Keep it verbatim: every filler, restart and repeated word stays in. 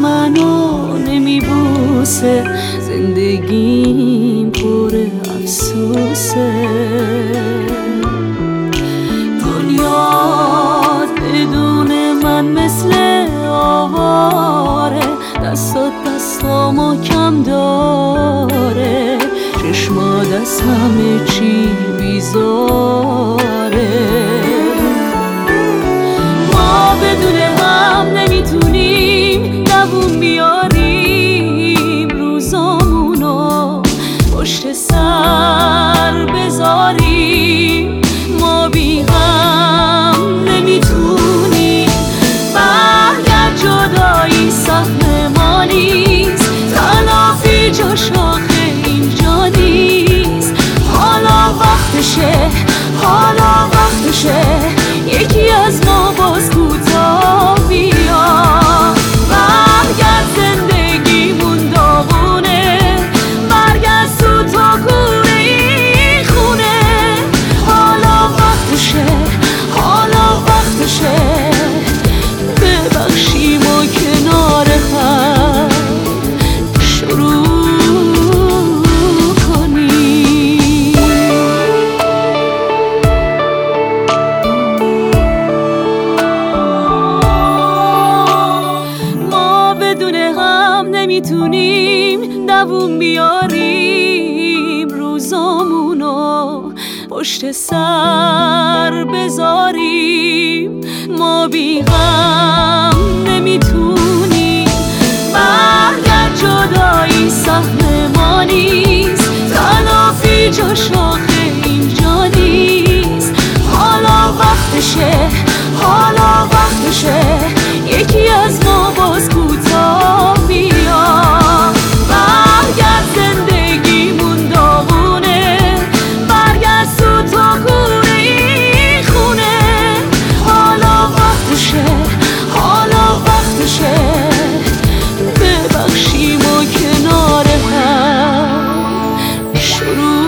منو نمیبوسه، زندگیم پر افسوسه. دنیا بدون من مثل آواره، دستات دستامو کم داره، چشمات از همه چی بیزاره. ما بدون هم نمیتونیم دووم بیاریم، روزامونو پشت سر بذاریم. ما بی هم نمیتونیم، برگرد جدایی سهم ما نیست، تلافی جاش آخه اینجا نیست. حالا وقتشه، حالا وقتشه، یکی از ما باز کوتاه بیا. برگرد زندگیمون داغونه، برگرد تو تا کوره این خونه. حالا وقتشه، حالا وقتشه، ببخشیم و کنار هم شروع کنیم. ما بدون هم نمیتونیم دووم بیاریم، روزامونو پشت سر بذاریم. ما بی هم نمیتونیم، برگرد جدایی سهم ما نیست، تلافی جاش آخه اینجا نیست. حالا وقتشه، حالا وقتشه، یکی از ما باز کوتاه بیا. برگرد زندگیمون داغونه، برگرد تو تا کوره این خونه. حالا وقتشه، حالا وقتشه، ببخشیم و کنار هم شروع